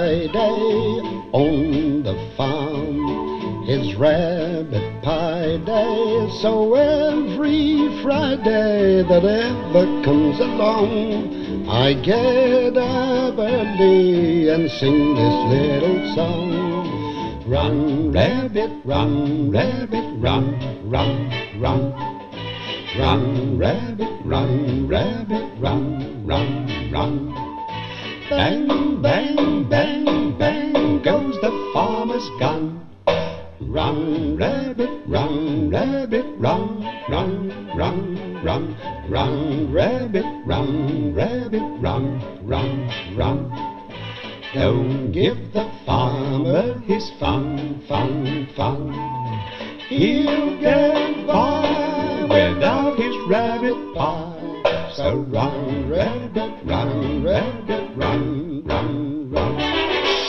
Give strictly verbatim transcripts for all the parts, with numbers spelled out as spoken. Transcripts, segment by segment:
Friday on the farm is rabbit pie day. So every Friday that ever comes along, I get up early and sing this little song. Run, rabbit, run, rabbit, run, run, run. Run, rabbit, run, rabbit, run, run, run. Bang, bang, bang, bang goes the farmer's gun. Run, rabbit, run, rabbit, run, run, run, run. Run, rabbit, run, rabbit, run, run, run. Don't give the farmer his fun, fun, fun. He'll get by without his rabbit pie. So run, rabbit, run, rabbit, run, run, run.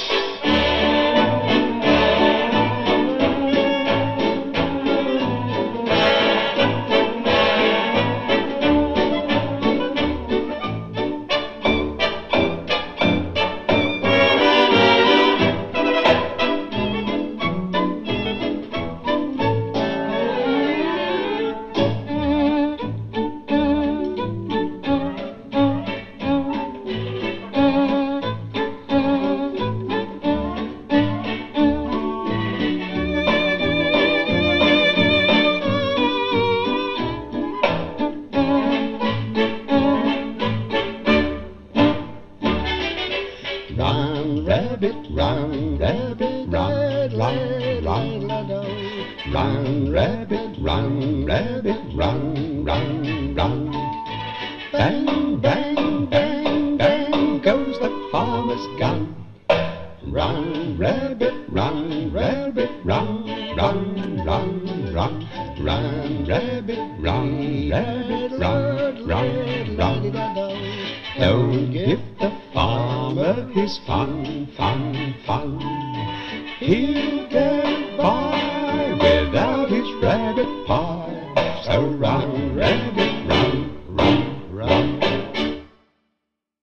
Run, rabbit, run, rabbit, run, run, run. Run, rabbit, run, rabbit, run, run, run. Bang, bang, bang, bang goes the farmer's gun. Run, rabbit, run, rabbit, run, run, run, run. Run, rabbit, run, rabbit, run, run, run. Don't give the farmer his fun, fun, fun. He'll get by without his rabbit pie. So run, rabbit,